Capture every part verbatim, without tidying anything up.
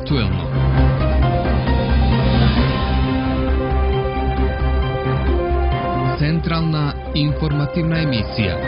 aktuelno. Centralna informativna emisija.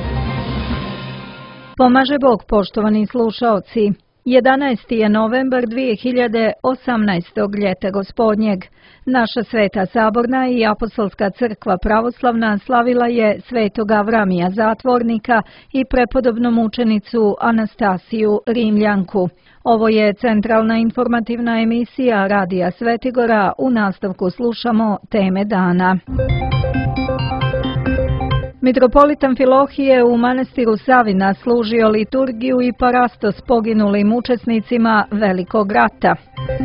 Pomaže Bog, poštovani slušaoci. jedanaesti je novembar dvije hiljade osamnaestog. ljeta gospodnjeg. Naša Sveta Saborna i Apostolska crkva pravoslavna slavila je Svetog Avramija Zatvornika i prepodobnu mučenicu Anastasiju Rimljanku. Ovo je centralna informativna emisija Radija Svetigora. U nastavku slušamo teme dana. Mitropolit Amfilohije u manastiru Savina služio liturgiju i parastos poginulim učesnicima Velikog rata.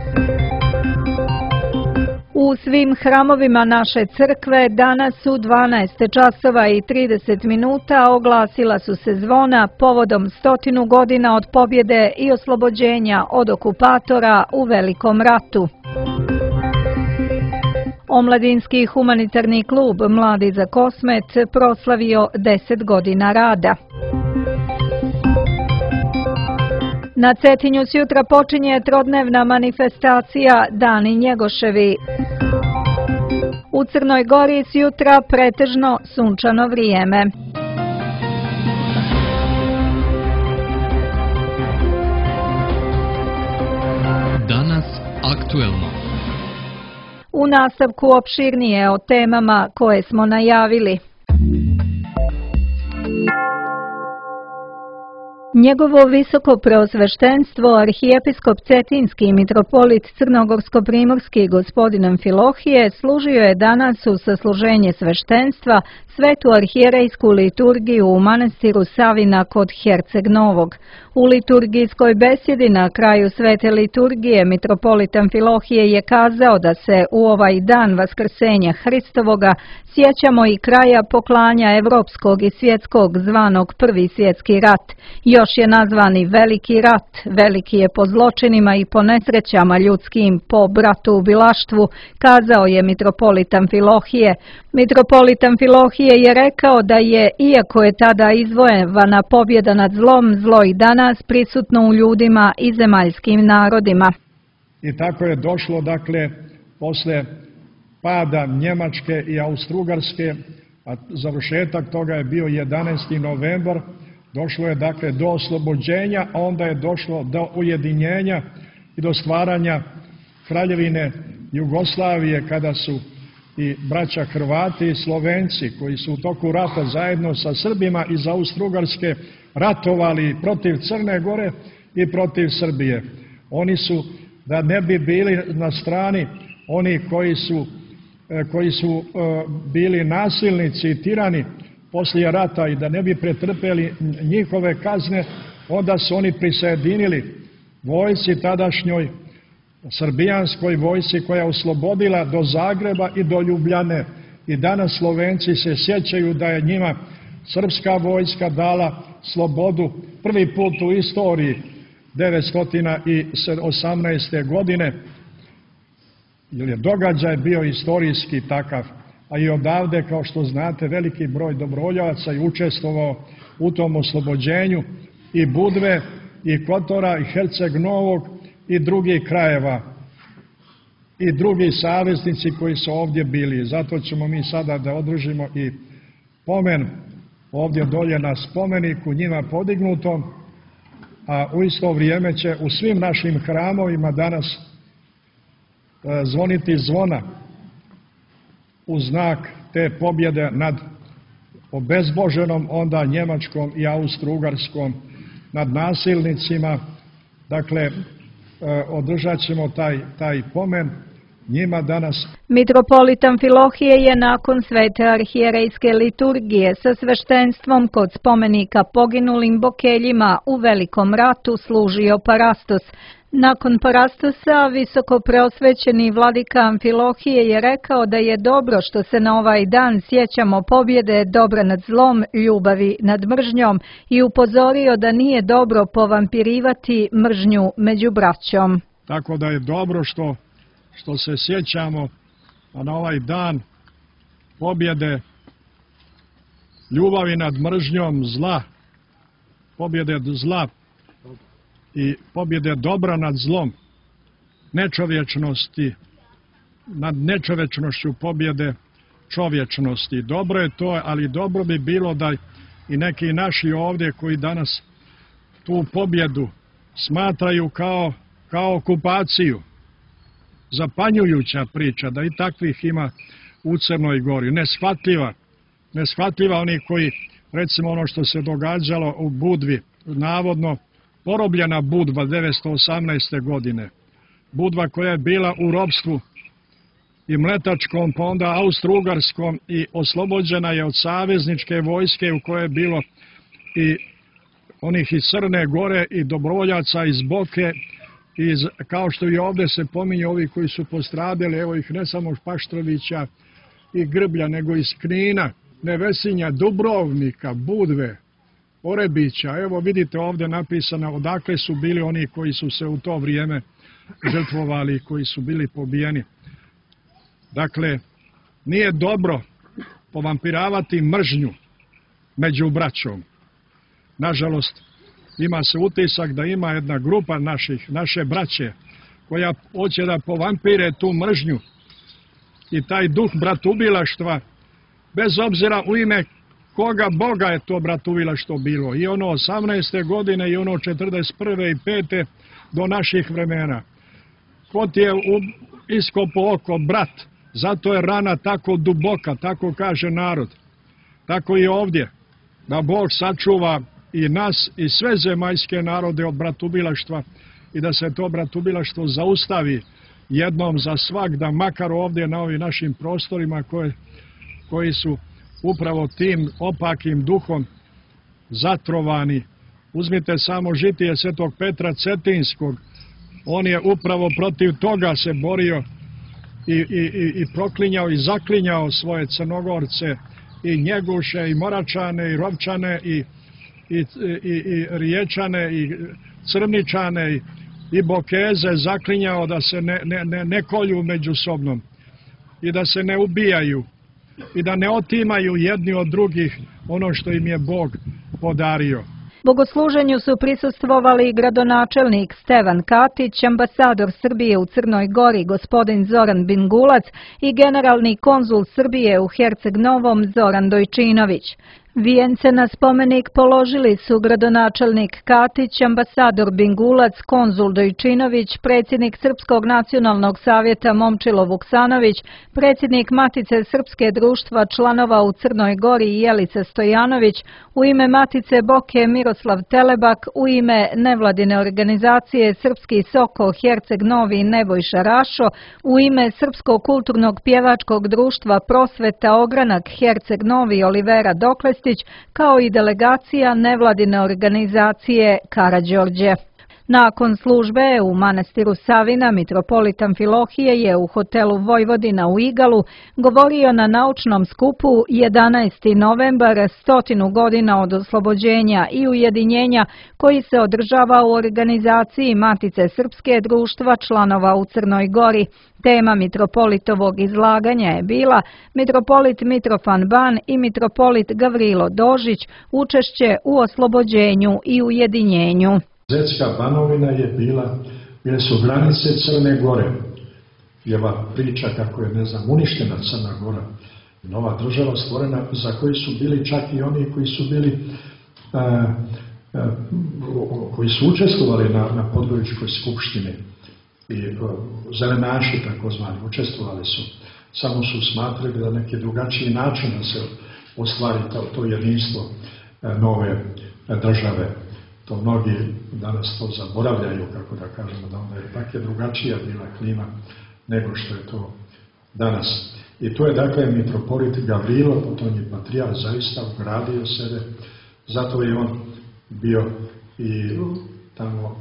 U svim hramovima naše crkve danas u dvanaest časova i trideset minuta oglasila su se zvona povodom stotinu godina od pobjede i oslobođenja od okupatora u Velikom ratu. Omladinski humanitarni klub Mladi za Kosmet proslavio deset godina rada. Na Cetinju sjutra počinje trodnevna manifestacija Dani Njegoševi. U Crnoj Gori sjutra pretežno sunčano vrijeme. Danas aktuelno. U nastavku opširnije o temama koje smo najavili. Njegovo visoko preosveštenstvo arhijepiskop Cetinski mitropolit Crnogorsko-primorski gospodin Amfilohije služio je danas u sasluženje sveštenstva svetu arhijerejsku liturgiju u manastiru Savina kod Herceg Novog. U liturgijskoj besjedi na kraju svete liturgije mitropolit Amfilohije je kazao da se u ovaj dan Vaskrsenja Hristovoga sjećamo i kraja poklanja evropskog i svjetskog zvanog Prvi svjetski rat. Još je nazvani Veliki rat, veliki je po zločinima i po nesrećama ljudskim, po bratoubilaštvu, kazao je mitropolit Amfilohije. Mitropolit Amfilohije je rekao da je, iako je tada izvojevana pobjeda nad zlom, zlo i danas prisutno u ljudima i zemaljskim narodima. I tako je došlo, dakle, posle pada Njemačke i Austrougarske, a završetak toga je bio jedanaesti novembar, došlo je dakle do oslobođenja, a onda je došlo do ujedinjenja i do stvaranja Kraljevine Jugoslavije, kada su i braća Hrvati i Slovenci, koji su u toku rata zajedno sa Srbima iz Austrougarske ratovali protiv Crne Gore i protiv Srbije. Oni su, da ne bi bili na strani oni koji su, koji su bili nasilnici i tirani poslije rata i da ne bi pretrpeli njihove kazne, onda su oni prisjedinili vojsci tadašnjoj, srbijanskoj vojsci koja je oslobodila do Zagreba i do Ljubljane. I danas Slovenci se sjećaju da je njima srpska vojska dala slobodu prvi put u istoriji devetsto osamnaeste. godine, jer je događaj bio istorijski takav. A i odavde, kao što znate, veliki broj dobrovoljaca je učestvovao u tom oslobođenju i Budve, i Kotora, i Herceg Novog, i drugih krajeva, i drugi saveznici koji su ovdje bili. Zato ćemo mi sada da održimo i pomen ovdje dolje na spomeniku njima podignutom, a u isto vrijeme će u svim našim hramovima danas zvoniti zvona u znak te pobjede nad obezboženom onda Njemačkom i Austrougarskom, nad nasilnicima. Dakle, održat ćemo taj, taj pomen njima danas. Mitropolit Amfilohije je nakon svete arhijerejske liturgije sa sveštenstvom kod spomenika poginulim bokeljima u Velikom ratu služio parastos. Nakon parastosa visoko preosvećeni vladika Amfilohije je rekao da je dobro što se na ovaj dan sjećamo pobjede dobra nad zlom, ljubavi nad mržnjom i upozorio da nije dobro povampirivati mržnju među braćom. Tako da je dobro što, što se sjećamo na ovaj dan pobjede ljubavi nad mržnjom, zla, pobjede zla i pobjede dobra nad zlom. nečovječnosti, nad nečovječnošću pobjede čovječnosti. Dobro je to, ali dobro bi bilo da i neki naši ovdje koji danas tu pobjedu smatraju kao, kao okupaciju. Zapanjujuća priča da i takvih ima u Crnoj Gori. Neshvatljiva, neshvatljiva oni koji, recimo ono što se događalo u Budvi, navodno porobljena Budva devetsto osamnaeste. godine. Budva koja je bila u ropstvu i mletačkom, pa onda austro-ugarskom i oslobođena je od savezničke vojske u kojoj je bilo i onih iz Crne Gore i dobrovoljaca iz Boke, iz, kao što i ovdje se pominju ovi koji su postradili, evo ih ne samo Paštrovića i Grblja, nego iz Knina, Nevesinja, Dubrovnika, Budve, Orebića. Evo vidite ovdje napisano odakle su bili oni koji su se u to vrijeme žrtvovali i koji su bili pobijeni. Dakle, nije dobro povampiravati mržnju među braćom. Nažalost, ima se utisak da ima jedna grupa naših, naše braće koja hoće da povampire tu mržnju i taj duh bratubilaštva, bez obzira u ime koga Boga je to bratubilaštvo bilo. I ono osamnaeste. godine i ono četrdeset prve i pete do naših vremena. Ko ti je iskopo oko brat, zato je rana tako duboka, tako kaže narod. Tako i ovdje, da Bog sačuva i nas i sve zemaljske narode od bratubilaštva i da se to bratubilaštvo zaustavi jednom za svak, da makar ovdje na ovim našim prostorima koje, koji su upravo tim opakim duhom zatrovani. Uzmite samo žitije Svetog Petra Cetinskog, on je upravo protiv toga se borio i, i, i proklinjao i zaklinjao svoje Crnogorce i Njeguše i Moračane i Rovčane i I, i, i Riječane i Crničane i, i Bokeze zaklinjao da se ne, ne, ne kolju međusobnom i da se ne ubijaju i da ne otimaju jedni od drugih ono što im je Bog podario. Bogosluženju su prisustvovali gradonačelnik Stevan Katić, ambasador Srbije u Crnoj Gori gospodin Zoran Bingulac i generalni konzul Srbije u Herceg Novom Zoran Dojčinović. Vijence na spomenik položili su gradonačelnik Katić, ambasador Bingulac, konzul Dojčinović, predsjednik Srpskog nacionalnog savjeta Momčilo Vuksanović, predsjednik Matice Srpske društva članova u Crnoj Gori Jelica Stojanović, u ime Matice Boke Miroslav Telebak, u ime nevladine organizacije Srpski Soko Herceg Novi Nebojša Rašo, u ime Srpskog kulturnog pjevačkog društva Prosveta Ogranak Herceg Novi Olivera Doklestić, kao i delegacija nevladine organizacije Karađorđe. Nakon službe u manastiru Savina, mitropolit Amfilohije je u hotelu Vojvodina u Igalu govorio na naučnom skupu jedanaesti novembar, stotinu godina od oslobođenja i ujedinjenja, koji se održava u organizaciji Matice Srpske društva članova u Crnoj Gori. Tema mitropolitovog izlaganja je bila mitropolit Mitrofan Ban i mitropolit Gavrilo Dožić, učešće u oslobođenju i ujedinjenju. Zetska Banovina je bila, bile su granice Crne Gore. I ova priča kako je, ne znam, uništena Crna Gora, nova država stvorena, za koji su bili čak i oni koji su bili, a, a, koji su učestvovali na, na Podgoričkoj skupštini. I a, zelenaši takozvani učestvovali su. Samo su smatrali da neki drugačiji način da se ostvari to, to jedinstvo a, nove a, države. To mnogi danas to zaboravljaju, kako da kažemo, da onda je tako drugačija bila klima nego što je to danas. I to je dakle mitropolit Gavrilo, potom je patrijarh zaista ugradio sebe, zato je on bio i tamo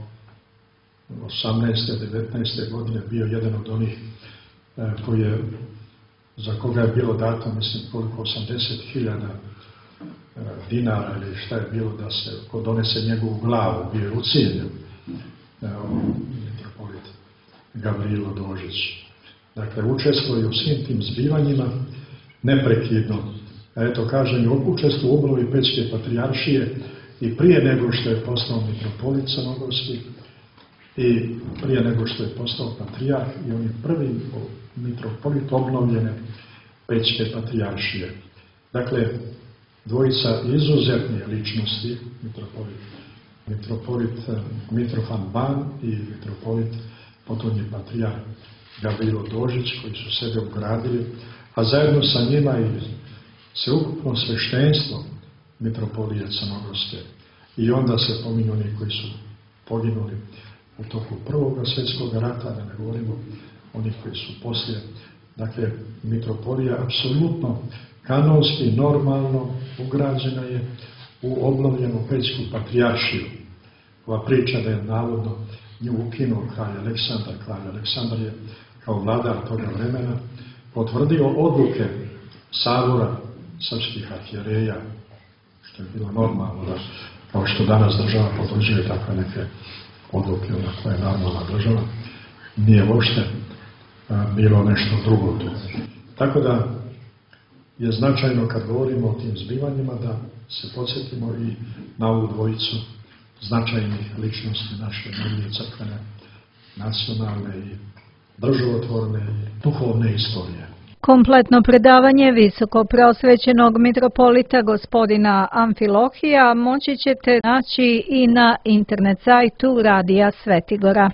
osamnaeste, devetnaeste godine bio jedan od onih koji je, za koga je bilo dato, mislim, koliko osamdeset hiljada dinara ili šta je bilo da se ko donese njegovu glavu, bio je ucijenjen mitropolit Gavrilo Dožić. Dakle, učestvuje u svim tim zbivanjima neprekidno. A eto, kažem, učestvuje u obnovi Pećke patrijaršije i prije nego što je postao mitropolit crnogorski i prije nego što je postao patrijarh i on je prvi mitropolit obnovljene Pećke patrijaršije. Dakle, dvojica izuzetne ličnosti, mitropolit, mitropolit Mitrofan Ban i mitropolit potonji patrijarh Gavrilo Dožić, koji su sebe ugradili, a zajedno sa njima i sveukupno sveštenstvo mitropolije Crnogorske. I onda se pominju oni koji su poginuli u toku Prvog svjetskog rata, da ne govorimo onih koji su poslije. Dakle, mitropolija apsolutno kanonski, normalno ugrađena je u obnovljenu Pećku patrijaršiju. Ova priča da je navodno nju ukinuo kralj Aleksandar. Kralj Aleksandar je kao vladar toga vremena potvrdio odluke sabora srpskih arhijereja, što je bilo normalno, da, kao što danas država potvrđuje takve neke odluke, ona koja je normalna država, nije uopšte a, bilo nešto drugo tu. Tako da je značajno kad govorimo o tim zbivanjima da se podsjetimo i na ovu dvojicu značajnih ličnosti naše mnoge crkvene, nacionalne i državotvorne i duhovne istorije. Kompletno predavanje visoko preosvećenog mitropolita gospodina Amfilohija moći ćete naći i na internet sajtu Radija Svetigora.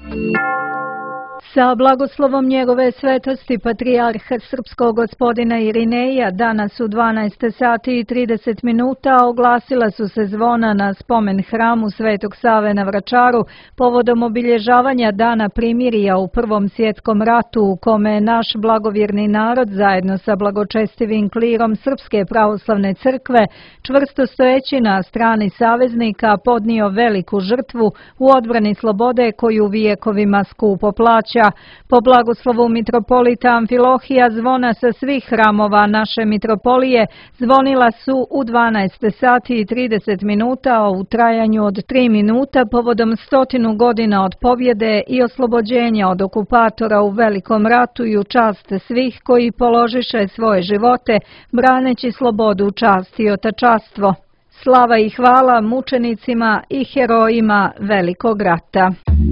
Sa blagoslovom njegove svetosti patrijarha srpskog gospodina Irineja danas u dvanaest sati i trideset minuta oglasila su se zvona na spomen hramu Svetog Save na Vračaru povodom obilježavanja Dana primirja u Prvom svjetskom ratu, u kome je naš blagovjerni narod zajedno sa blagočestivim klirom Srpske pravoslavne crkve čvrsto stojeći na strani saveznika podnio veliku žrtvu u odbrani slobode koju vijekovima skupo plaća. Po blagoslovu mitropolita Amfilohija zvona sa svih hramova naše mitropolije zvonila su u dvanaest sati i trideset minuta u trajanju od tri minuta povodom stotinu godina od pobjede i oslobođenja od okupatora u Velikom ratu i u čast svih koji položiše svoje živote braneći slobodu, čast i otačastvo. Slava i hvala mučenicima i herojima Velikog rata.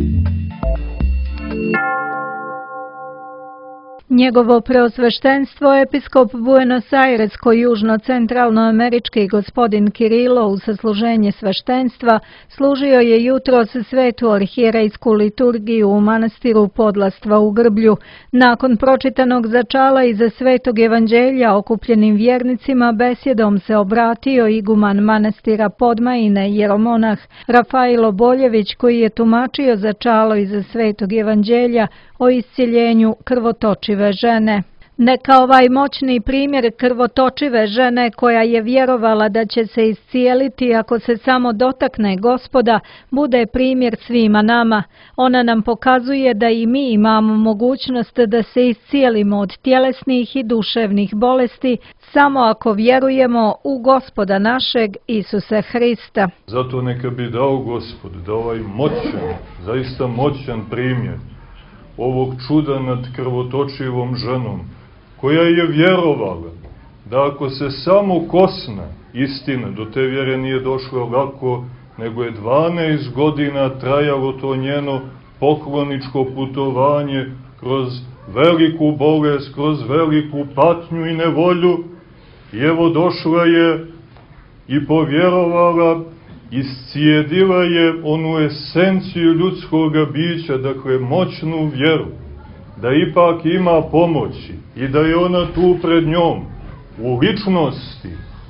Njegovo preosveštenstvo episkop Buenos Aires-južno-centralnoamerički gospodin Kirilo u sasluženje sveštenstva služio je jutros svetu arhijerejsku liturgiju u manastiru Podlastva u Grblju. Nakon pročitanog začala iza svetog evanđelja okupljenim vjernicima besjedom se obratio iguman manastira Podmajine jeromonah Rafailo Boljević, koji je tumačio začalo iza svetog evanđelja o iscjeljenju krvotočive žene. Neka ovaj moćni primjer krvotočive žene koja je vjerovala da će se iscijeliti ako se samo dotakne Gospoda, bude primjer svima nama. Ona nam pokazuje da i mi imamo mogućnost da se iscijelimo od tjelesnih i duševnih bolesti samo ako vjerujemo u Gospoda našeg Isusa Hrista. Zato neka bi dao Gospod da ovaj moćan, zaista moćan primjer ovog čuda nad krvotočivom ženom, koja je vjerovala da ako se samo kosne istina, do te vjere nije došlo lako, nego je dvanaest godina trajalo to njeno pokloničko putovanje kroz veliku bolest, kroz veliku patnju i nevolju, i evo došla je i povjerovala, iscijedila je onu esenciju ljudskoga bića, dakle moćnu vjeru, da ipak ima pomoći i da je ona tu pred njom, u ličnosti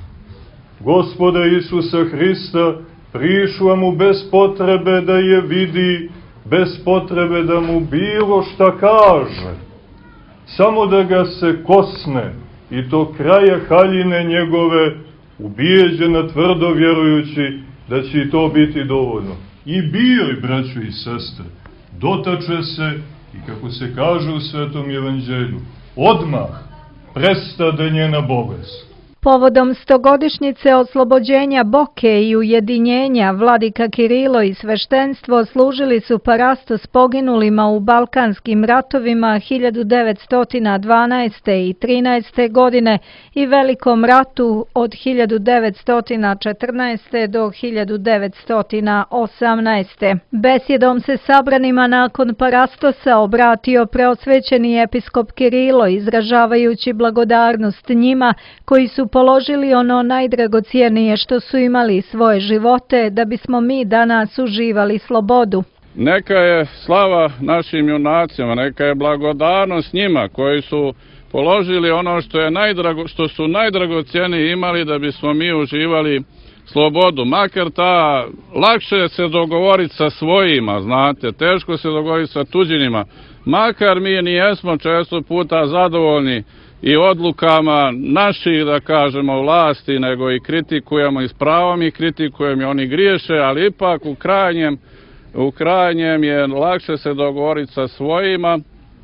Gospoda Isusa Hrista, prišla mu bez potrebe da je vidi, bez potrebe da mu bilo šta kaže, samo da ga se kosne, i to kraja haljine njegove, ubijeđena tvrdo vjerujući da će i to biti dovoljno. I bio je, braćo i sestre, dotače se, i kako se kaže u Svetom evanđelju, odmah prestade njena bolest. Povodom stogodišnjice oslobođenja Boke i ujedinjenja, vladika Kirilo i sveštenstvo služili su parastos poginulima u Balkanskim ratovima hiljadu devetsto dvanaeste. i trinaeste. godine i Velikom ratu od hiljadu devetsto četrnaeste. do hiljadu devetsto osamnaeste. Besjedom se sabranima nakon parastosa obratio preosvećeni episkop Kirilo, izražavajući blagodarnost njima koji su položili ono najdragocijenije što su imali, svoje živote, da bismo mi danas uživali slobodu. Neka je slava našim junacima, neka je blagodarnost njima koji su položili ono što, je najdrago, što su najdragocijenije imali da bismo mi uživali slobodu. Makar ta, lakše se dogovoriti sa svojima, znate, teško se dogovoriti sa tuđinima. Makar mi nijesmo često puta zadovoljni i odlukama naših, da kažemo, vlasti, nego i kritikujemo i s pravom i kritikujemo i oni griješe, ali ipak u krajnjem, u krajnjem je lakše se dogovoriti sa svojima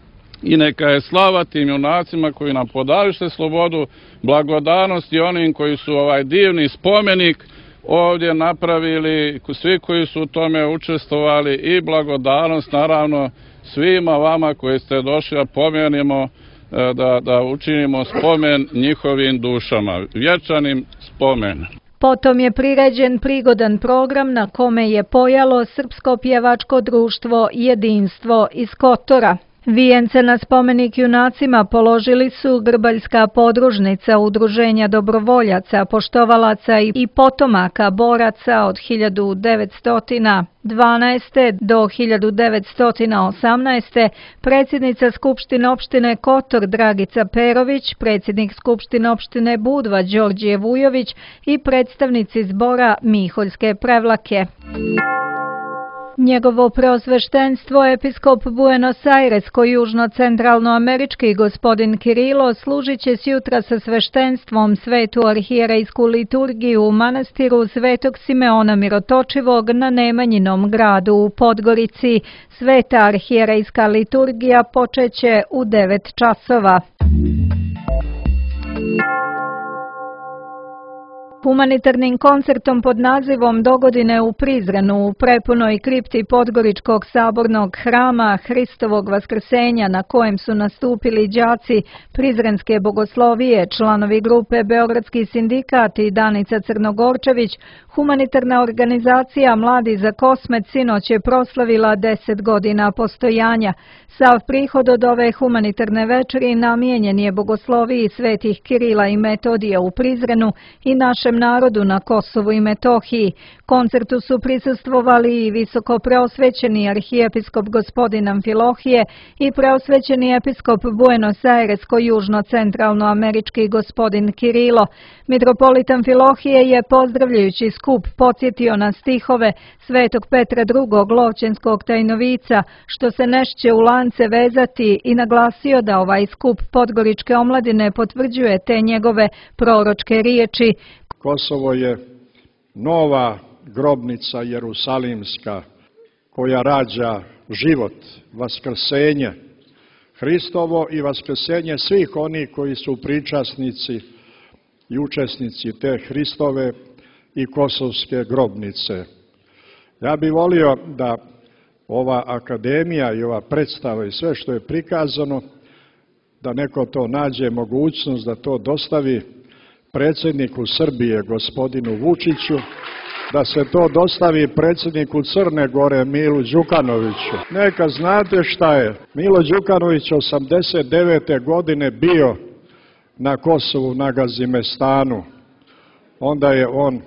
i neka je slava tim junacima koji nam podariše slobodu, blagodarnost i onim koji su ovaj divni spomenik ovdje napravili, svi koji su u tome učestvovali, i blagodarnost naravno svima vama koji ste došli da pomenimo, Da, da učinimo spomen njihovim dušama, vječanim spomen. Potom je priređen prigodan program na kome je pojalo Srpsko pjevačko društvo Jedinstvo iz Kotora. Vijence na spomenik junacima položili su Grbaljska podružnica Udruženja dobrovoljaca, poštovalaca i potomaka boraca od hiljadu devetsto dvanaeste. do hiljadu devetsto osamnaeste. predsjednica Skupštine opštine Kotor Dragica Perović, predsjednik Skupštine opštine Budva Đorđe Vujović i predstavnici zbora Miholjske Prevlake. Njegovo preosveštenstvo episkop Buenos Airesko južno-centralnoamerički gospodin Kirilo služit će sjutra sa sveštenstvom svetu arhijerejsku liturgiju u manastiru Svetog Simeona Mirotočivog na Nemanjinom gradu u Podgorici. Sveta arhijerejska liturgija počeće u devet časova. Humanitarnim koncertom pod nazivom Dogodine u Prizrenu u prepunoj kripti Podgoričkog sabornog hrama Hristovog vaskrsenja, na kojem su nastupili đaci Prizrenske bogoslovije, članovi grupe Beogradski sindikat i Danica Crnogorčević, humanitarna organizacija Mladi za Kosmet sinoć je proslavila deset godina postojanja. Sav prihod od ove humanitarne večeri namijenjen je bogosloviji svetih Kirila i Metodija u Prizrenu i našem narodu na Kosovu i Metohiji. Koncertu su prisustvovali i visoko preosvećeni arhijepiskop gospodin Amfilohije i preosvećeni episkop Buenos Airesko južno-centralnoamerički gospodin Kirilo. Mitropolit Amfilohije je, pozdravljajući skup, podsjetio na stihove svetog Petra drugog lovćenskog tajnovica, što se nešće u lance vezati, i naglasio da ovaj skup podgoričke omladine potvrđuje te njegove proročke riječi. Kosovo je nova grobnica Jerusalimska koja rađa život, vaskrsenje Hristovo i vaskrsenje svih onih koji su pričasnici i učesnici te Hristove i kosovske grobnice. Ja bih volio da ova akademija i ova predstava i sve što je prikazano, da neko to nađe mogućnost da to dostavi predsjedniku Srbije, gospodinu Vučiću, da se to dostavi predsjedniku Crne Gore, Milu Đukanoviću. Neka znate šta je. Milo Đukanović osamdeset devete. godine bio na Kosovu, na Gazimestanu. Onda je on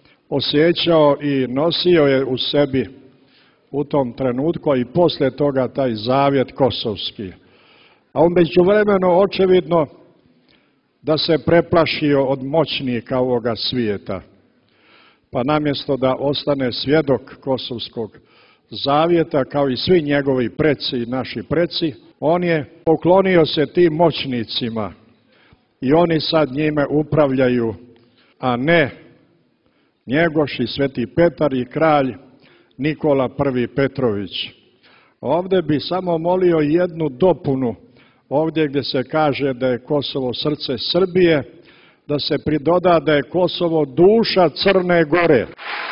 osjećao i nosio je u sebi u tom trenutku, i poslije toga taj zavjet kosovski. A on međuvremeno očevidno da se preplašio od moćnika ovoga svijeta. Pa namjesto da ostane svjedok kosovskog zavjeta, kao i svi njegovi preci i naši preci, on je poklonio se tim moćnicima i oni sad njime upravljaju, a ne Njegoš i Sveti Petar i kralj Nikola prvi Petrović. Ovdje bi samo molio jednu dopunu, ovdje gdje se kaže da je Kosovo srce Srbije, da se pridoda da je Kosovo duša Crne Gore.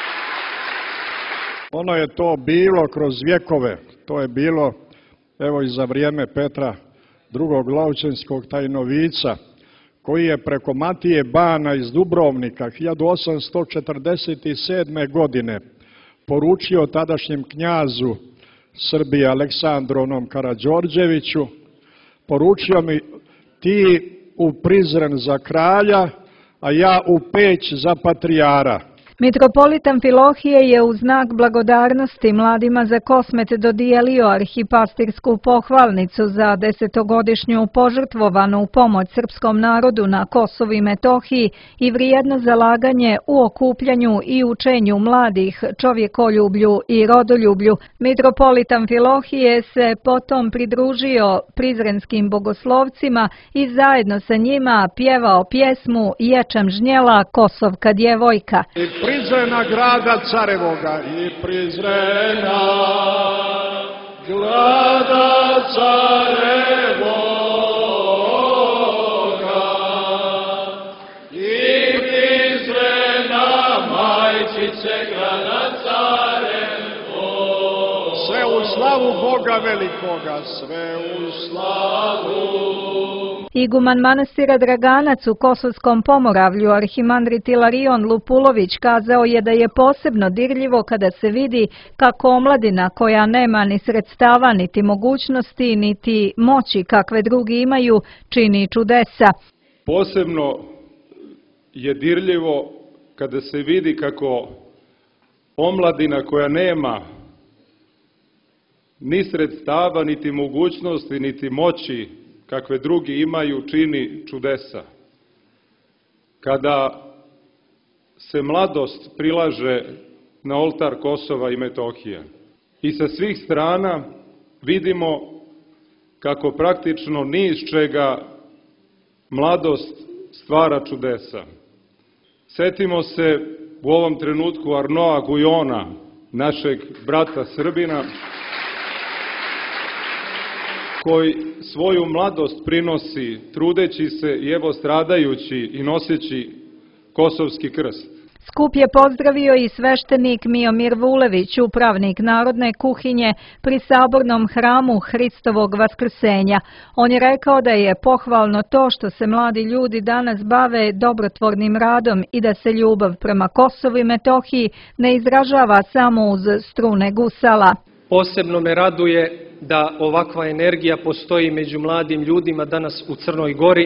Ono je to bilo kroz vjekove, to je bilo evo i za vrijeme Petra drugog Lovćenskog tajnovica, koji je preko Matije Bana iz Dubrovnika hiljadu osamsto četrdeset sedme. godine poručio tadašnjem knjazu Srbije Aleksandru onom Karađorđeviću, poručio mi ti u Prizren za kralja, a ja u Peć za patrijara. Mitropolit Amfilohije je u znak blagodarnosti mladima za Kosmet dodijelio arhipastirsku pohvalnicu za desetogodišnju požrtvovanu pomoć srpskom narodu na Kosovu i Metohiji i vrijedno zalaganje u okupljanju i učenju mladih, čovjekoljublju i rodoljublju. Mitropolit Amfilohije se potom pridružio prizrenskim bogoslovcima i zajedno sa njima pjevao pjesmu Ječam žnjela, Kosovka djevojka. Prizrena grada carevoga i Prizrena grada carevoga i Prizrena majčice grada carevoga. Sve u slavu Boga velikoga, sve u slavu. Iguman manastira Draganac u Kosovskom Pomoravlju, arhimandrit Ilarion Lupulović, kazao je da je posebno dirljivo kada se vidi kako omladina koja nema ni sredstava, niti mogućnosti, niti moći kakve drugi imaju, čini čudesa. Posebno je dirljivo kada se vidi kako omladina koja nema ni sredstava, niti mogućnosti, niti moći kakve drugi imaju, čini čudesa. Kada se mladost prilaže na oltar Kosova i Metohije i sa svih strana vidimo kako praktično ni iz čega mladost stvara čudesa. Setimo se u ovom trenutku Arnoa Gujona, našeg brata Srbina, koji svoju mladost prinosi trudeći se i evo stradajući i noseći kosovski krst. Skup je pozdravio i sveštenik Miomir Vulević, upravnik narodne kuhinje pri sabornom hramu Hristovog vaskrsenja. On je rekao da je pohvalno to što se mladi ljudi danas bave dobrotvornim radom i da se ljubav prema Kosovu i Metohiji ne izražava samo uz strune gusala. Posebno me raduje da ovakva energija postoji među mladim ljudima danas u Crnoj Gori,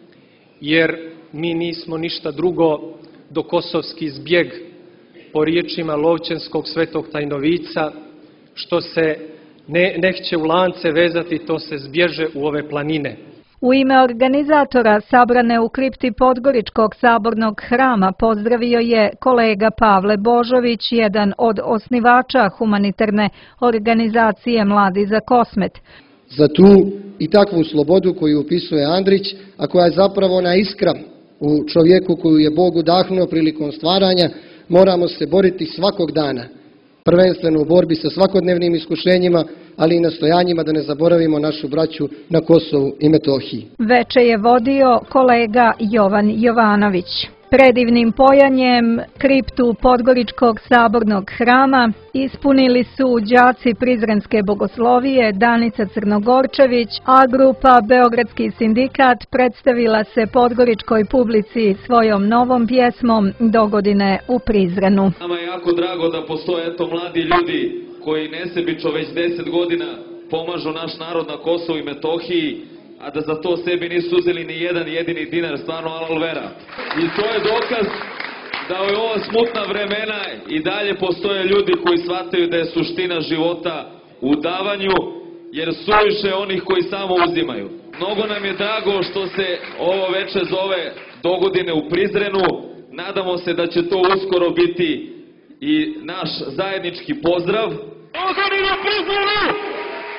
jer mi nismo ništa drugo do kosovski zbjeg, po riječima Lovćenskog svetog tajnovica, što se ne, neće u lance vezati, to se zbježe u ove planine. U ime organizatora sabrane u kripti Podgoričkog sabornog hrama pozdravio je kolega Pavle Božović, jedan od osnivača humanitarne organizacije Mladi za Kosmet. Za tu i takvu slobodu koju opisuje Andrić, a koja je zapravo ona iskra u čovjeku koju je Bog udahnuo prilikom stvaranja, moramo se boriti svakog dana. Prvenstveno u borbi sa svakodnevnim iskušenjima, ali i nastojanjima da ne zaboravimo našu braću na Kosovu i Metohiji. Veče je vodio kolega Jovan Jovanović. Predivnim pojanjem kriptu Podgoričkog sabornog hrama ispunili su đaci Prizrenske bogoslovije Danica Crnogorčević, a grupa Beogradski sindikat predstavila se podgoričkoj publici svojom novom pjesmom Dogodine u Prizrenu. Nama je jako drago da postoje eto mladi ljudi koji nesebično već deset godina pomažu naš narod na Kosovu i Metohiji, a da za to sebi nisu uzeli ni jedan jedini dinar, stvarno alal vera. I to je dokaz da u ova smutna vremena i dalje postoje ljudi koji shvataju da je suština života u davanju, jer suviše onih koji samo uzimaju. Mnogo nam je drago što se ovo veče zove Dogodine u Prizrenu. Nadamo se da će to uskoro biti i naš zajednički pozdrav. Dogodine u Prizrenu!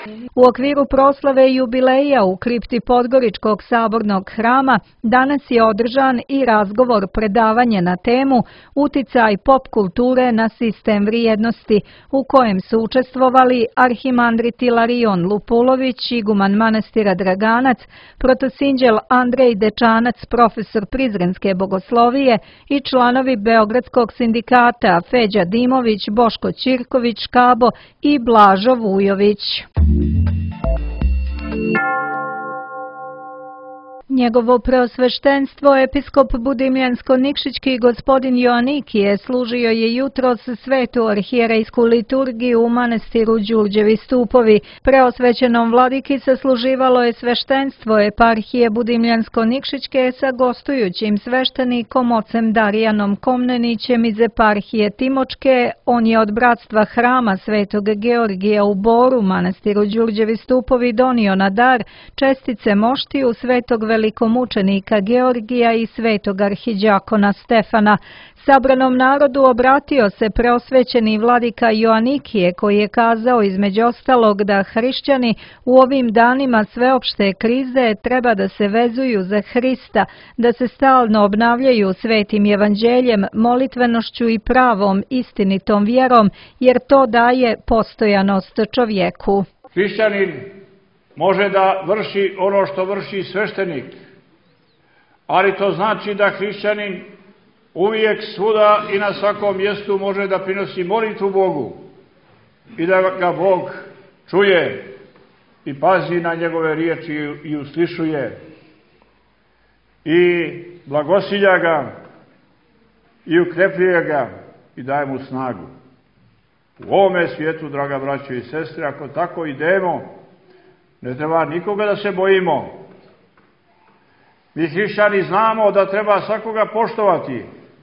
U okviru proslave jubileja u kripti Podgoričkog sabornog hrama danas je održan i razgovor predavanje na temu Uticaj pop kulture na sistem vrijednosti, u kojem su učestvovali arhimandrit Ilarion Lupulović, iguman manastira Draganac, protosinđel Andrej Dečanac, profesor Prizrenske bogoslovije i članovi Beogradskog sindikata Feđa Dimović, Boško Ćirković, Kabo i Blažo Vujović. Njegovo preosveštenstvo, episkop Budimljansko-Nikšićki gospodin Joanikije, služio je jutros svetu arhijerejsku liturgiju u manastiru Đurđevi stupovi. Preosvećenom vladiki sasluživalo je sveštenstvo eparhije Budimljansko-Nikšićke sa gostujućim sveštenikom ocem Darijanom Komnenićem iz eparhije Timočke. On je od bratstva hrama Svetog Georgija u Boru, manastiru Đurđevi stupovi, donio na dar čestice moštiju Svetog velikomučenika Georgija i svetog arhiđakona Stefana. Sabranom narodu obratio se preosvećeni vladika Joanikije, koji je kazao između ostalog da hrišćani u ovim danima sveopšte krize treba da se vezuju za Hrista, da se stalno obnavljaju svetim evanđeljem, molitvenošću i pravom istinitom vjerom, jer to daje postojanost čovjeku. Hrišćanin može da vrši ono što vrši sveštenik, ali to znači da hrišćanin uvijek svuda i na svakom mjestu može da prinosi molitvu Bogu i da ga Bog čuje i pazi na njegove riječi i uslišuje i blagosilja ga i ukrepljuje ga i daje mu snagu. U ovome svijetu, draga braćo i sestre, ako tako idemo, ne treba nikoga da se bojimo. Mi hrišćani znamo da treba svakoga poštovati.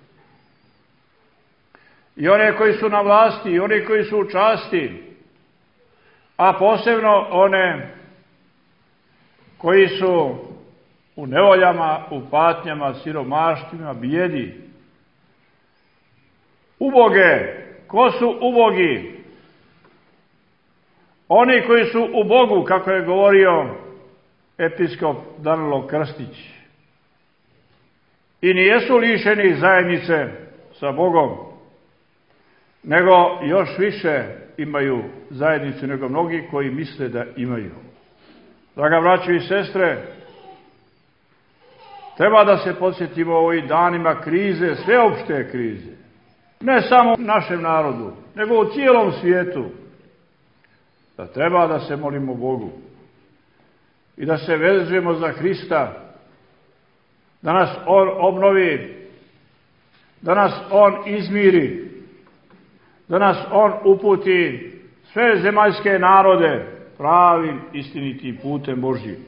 I one koji su na vlasti, i one koji su u časti, a posebno one koji su u nevoljama, u patnjama, siromaštvima, bijedi. Uboge, ko su ubogi? Oni koji su u Bogu, kako je govorio episkop Danilo Krstić, i nijesu lišeni zajednice sa Bogom, nego još više imaju zajednicu nego mnogi koji misle da imaju. Draga braćo i sestre, treba da se podsjetimo u ovim danima krize, sveopšte krize, ne samo u našem narodu, nego u cijelom svijetu, da treba da se molimo Bogu i da se vezujemo za Hrista, da nas On obnovi, da nas On izmiri, da nas On uputi sve zemaljske narode pravim istinitim putem Božjim.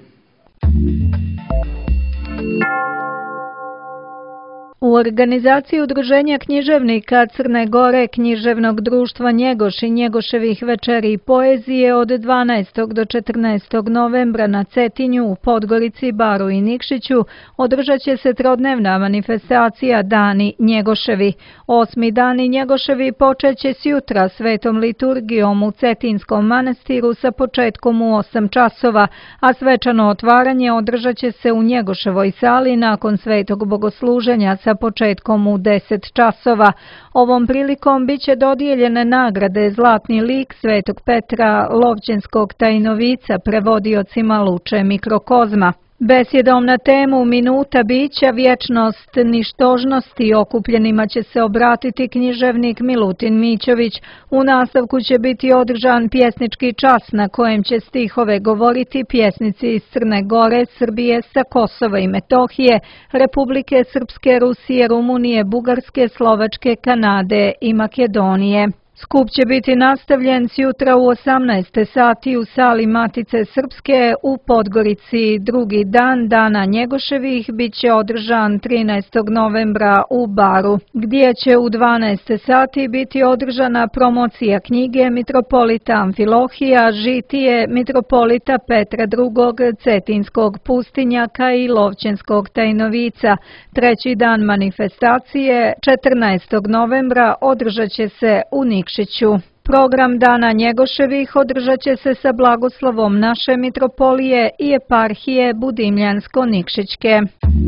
U organizaciji Udruženja književnika Crne Gore, književnog društva Njegoš i Njegoševih večeri i poezije od dvanaestog do četrnaestog novembra na Cetinju, u Podgorici, Baru i Nikšiću održat će se trodnevna manifestacija Dani Njegoševi. Osmi Dani Njegoševi počet će s jutra svetom liturgijom u Cetinskom manastiru sa početkom u osam časova, a svečano otvaranje održat će se u Njegoševoj sali nakon svetog bogosluženja sa početkom u deset časova. Ovom prilikom biće dodijeljene nagrade Zlatni lik Svetog Petra Lovćenskog tajnovica prevodiocima Luče Mikrokozma. Besjedom na temu Minuta bića, vječnost, ništožnosti okupljenima će se obratiti književnik Milutin Mićović. U nastavku će biti održan pjesnički čas na kojem će stihove govoriti pjesnici iz Crne Gore, Srbije, sa Kosova i Metohije, Republike Srpske, Rusije, Rumunije, Bugarske, Slovačke, Kanade i Makedonije. Skup će biti nastavljen sjutra u osamnaest sati u sali Matice Srpske u Podgorici. Drugi dan Dana Njegoševih bit će održan trinaestog novembra u Baru, gdje će u dvanaest sati biti održana promocija knjige Mitropolita Amfilohija, Žitije Mitropolita Petra drugog. Cetinskog pustinjaka i Lovćenskog tajnovica. Treći dan manifestacije, četrnaestog novembra, održat će se u Nikšiću. Program Dana Njegoševih održat će se sa blagoslovom naše mitropolije i eparhije Budimljansko-Nikšićke.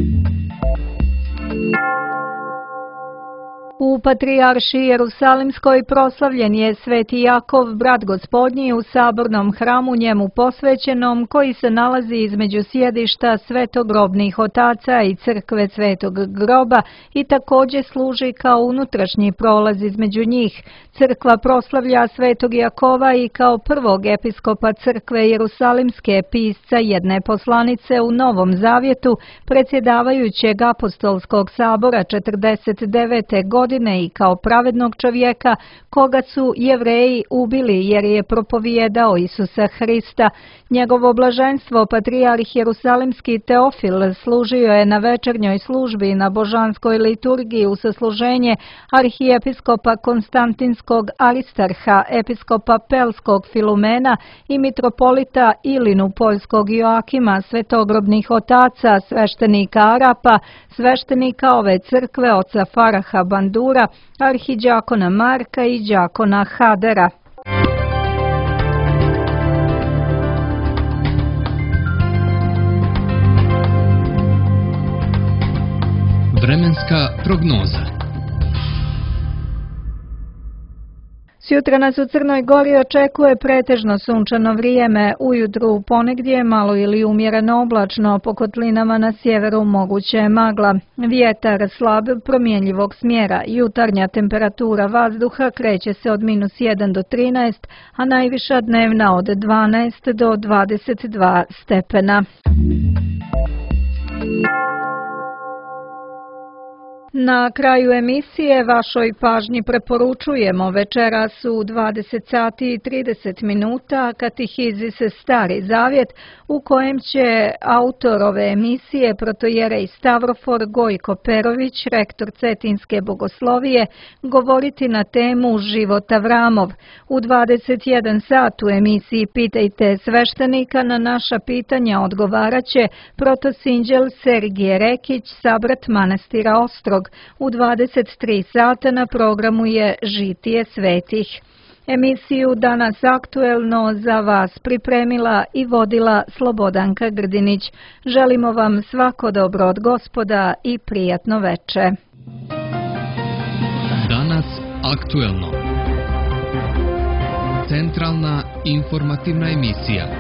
U Patrijaršiji Jerusalimskoj proslavljen je Sveti Jakov, brat Gospodnji, u sabornom hramu njemu posvećenom, koji se nalazi između sjedišta svetogrobnih otaca i crkve Svetog groba i također služi kao unutrašnji prolaz između njih. Crkva proslavlja Svetog Jakova i kao prvog episkopa crkve Jerusalimske, pisca jedne poslanice u Novom Zavjetu, predsjedavajućeg apostolskog sabora četrdeset devete godine i kao pravednog čovjeka koga su Jevreji ubili jer je propovijedao Isusa Hrista. Njegovo blaženstvo patrijarh Jerusalimski Teofil služio je na večernjoj službi na božanskoj liturgiji u sasluženje arhijepiskopa Konstantinskog Aristarha, episkopa Pelskog Filumena i mitropolita Ilinu Poljskog Joakima, svetogrobnih otaca, sveštenika Arapa, sveštenika ove crkve, oca Faraha Bandura, arhiđakona Marka i đakona Hadera. Vremenska prognoza. Sutra nas u Crnoj Gori očekuje pretežno sunčano vrijeme, ujutru ponegdje malo ili umjereno oblačno, po kotlinama na sjeveru moguće magla. Vjetar slab promjenjivog smjera, jutarnja temperatura vazduha kreće se od minus jedan do trinaest, a najviša dnevna od dvanaest do dvadeset dva stepena. Na kraju emisije vašoj pažnji preporučujemo večeras u dvadeset sati i trideset minuta katehizis Stari Zavjet, u kojem će autor ove emisije, protojerej Stavrofor Gojko Perović, rektor Cetinske bogoslovije, govoriti na temu Život Avramov. U dvadeset jedan sat u emisiji Pitajte sveštenika, na naša pitanja odgovaraće protosinđel Sergije Rekić, sabrat manastira Ostrog. U dvadeset tri sata na programu je Žitije svetih. Emisiju Danas aktuelno za vas pripremila i vodila Slobodanka Grdinić. Želimo vam svako dobro od Gospoda i prijatno veče. Danas aktuelno. Centralna informativna emisija.